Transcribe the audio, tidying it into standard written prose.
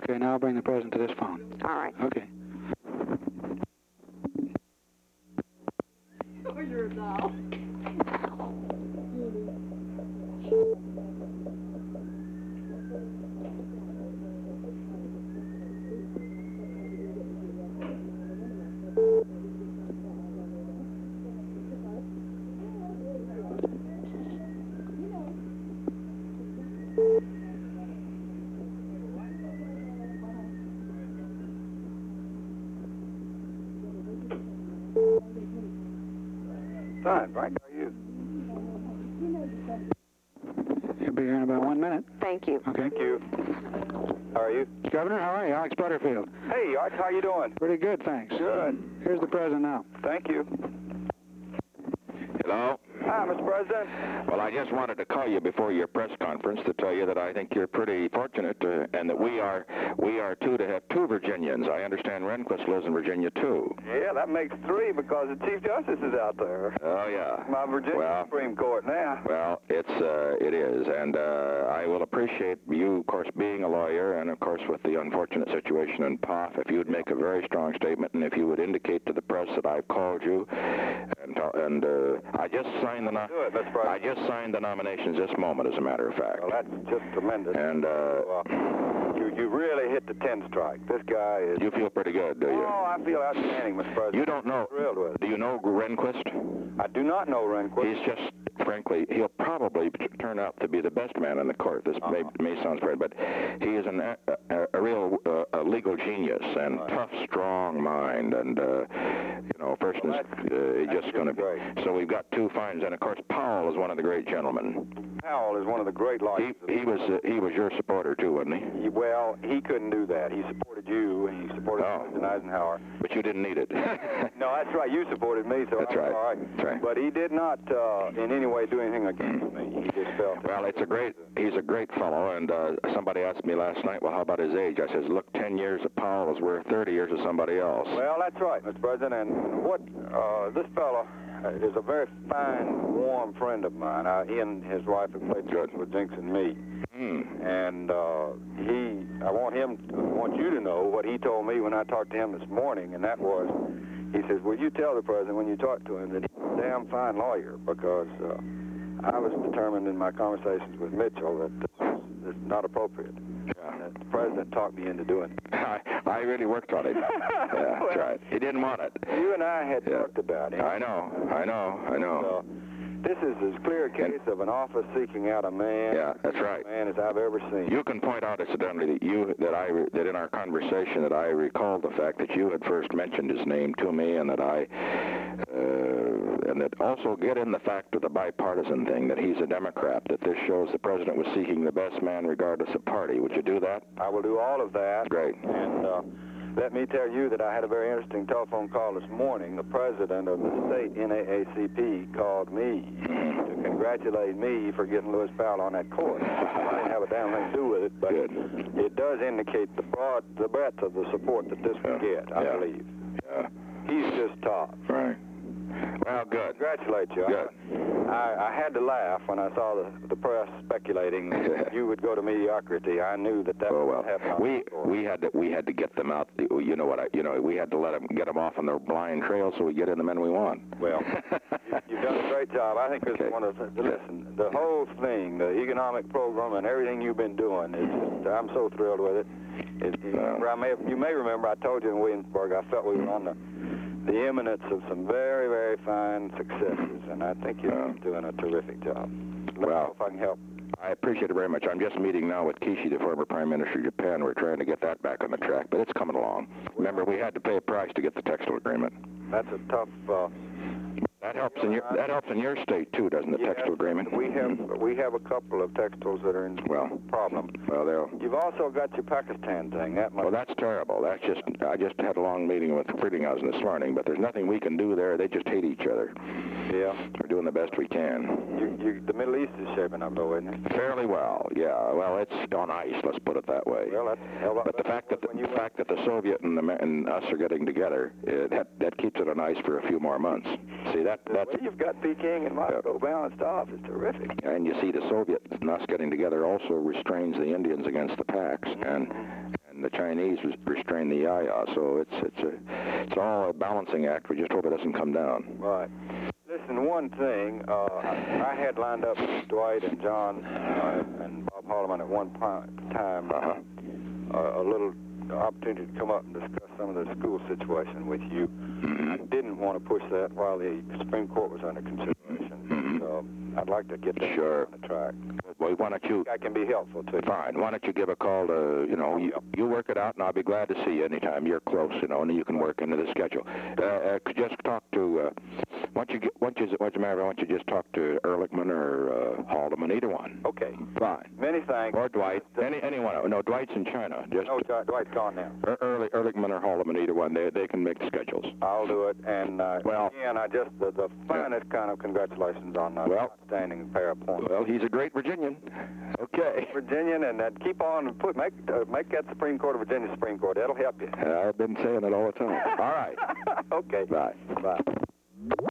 Okay, now I'll bring the president to this phone. All right. Okay. Oh, you're a doll. Fine, Frank, how are you? You'll be here in about 1 minute. Thank you. Okay. Thank you. How are you? Governor, how are you? Alex Butterfield. Hey, Art, how you doing? Pretty good, thanks. Good. Here's the president now. Thank you. Hello? Hi, Mr. President. Well, I just wanted to call you before your press conference to tell you that I think you're pretty fortunate, and that we are too, to have two Virginians. I understand Rehnquist lives in Virginia, too. Yeah, that makes three because the Chief Justice is out there. Oh, yeah. My Virginia Supreme Court now. Well, it is, and I will appreciate you, of course, being a lawyer, and, of course, with the unfortunate situation in POF, if you would make a very strong statement, and if you would indicate to the press that I've called you, and I just signed the nominations this moment, as a matter of fact. Well, that's just tremendous. And you really hit the 10 strike. This guy is... You feel pretty good, do you? Oh, I feel outstanding, Mr. President. You don't know... I'm thrilled with it. Do you know Rehnquist? I do not know Rehnquist. He's just, frankly, he'll probably turn out to be the best man in the court. This may sound strange, but he is a real legal genius and tough, strong mind, and person is just going to... So we've got two fines, and of course Powell is one of the great gentlemen. Powell is one of the great lawyers. He was your supporter too, wasn't he? Well, he couldn't do that. He supported you, and he supported President Eisenhower. But you didn't need it. No, that's right. You supported me, so that's right. All right. That's right. But he did not in any way do anything against me. He just felt... Well, he's a great fellow, and somebody asked me last night, well, how about his age? I says, look, 10 years of Powell is worth 30 years of somebody else. Well, that's right, Mr. President, and what this fellow is a very fine, warm friend of mine. He and his wife have played with Jinx and me. And I want you to know what he told me when I talked to him this morning, and that was, he says, will you tell the president when you talk to him that he's a damn fine lawyer, because I was determined in my conversations with Mitchell that this is not appropriate. Yeah. The president talked me into doing it. I really worked on it. Yeah, that's right. He didn't want it. You and I had talked about it. I know. This is as clear a case of an office seeking out a man. Yeah, that's right. Man as I've ever seen. You can point out, incidentally, that in our conversation that I recalled the fact that you had first mentioned his name to me, and that and that also get in the fact of the bipartisan thing, that he's a Democrat, that this shows the president was seeking the best man regardless of party. Would you do that? I will do all of that. Great. And let me tell you that I had a very interesting telephone call this morning. The president of the state NAACP called me to congratulate me for getting Lewis Powell on that court. I didn't have a damn thing to do with it, but it does indicate the breadth of the support that this will get, I believe. Yeah. He's just top. Right. Well, good. Congratulate you. Good. I had to laugh when I saw the press speculating that you would go to mediocrity. I knew that would happen. We had to get them out. We had to get them off on the blind trail so we get in the men we want. Well, you've done a great job. I think this is one of listen, the whole thing, the economic program and everything you've been doing is I'm so thrilled with it. You may remember I told you in Williamsburg I felt we were on the eminence of some very, very fine successes, and I think you're doing a terrific job. Let me know if I can help. I appreciate it very much. I'm just meeting now with Kishi, the former Prime Minister of Japan. We're trying to get that back on the track, but it's coming along. Remember, we had to pay a price to get the textile agreement. That's a tough... That helps in your state too, doesn't the textile agreement? We have a couple of textiles that are in problem. Well, you've also got your Pakistan thing. That's terrible. I just had a long meeting with Frelinghuysen this morning, but there's nothing we can do there. They just hate each other. Yeah. We're doing the best we can. The Middle East is shaping up, though, isn't it? Fairly well. Yeah. Well, it's on ice. Let's put it that way. Well, but the fact that the Soviet and us are getting together, that keeps it on ice for a few more months. See that? Well, you've got Peking and Moscow balanced off. It's terrific. And you see, the Soviet and us getting together also restrains the Indians against the Paks, and and the Chinese restrain the Yaya. So it's all a balancing act. We just hope it doesn't come down. Right. Listen, one thing, I had lined up with Dwight and John and Bob Holloman at one time a little opportunity to come up and discuss some of the school situation with you. I didn't want to push that while the Supreme Court was under consideration. So I'd like to get that on the track. Well, why don't you... I can be helpful to you. Fine. Why don't you give a call to, you work it out, and I'll be glad to see you anytime you're close, and you can work into the schedule. Just talk to, why don't you just talk to Ehrlichman or Haldeman, either one. Okay. Fine. Many thanks. Or Dwight. Anyone. No, Dwight's in China. Just no, Dwight's gone now. Ehrlichman or Haldeman, either one. They can make the schedules. I'll do it. And again, the finest kind of congratulations on an outstanding pair of points. Well, he's a great Virginian. Okay. Virginian, and keep on make that Supreme Court of Virginia Supreme Court. That'll help you. I've been saying it all the time. All right. Okay. Bye. Bye.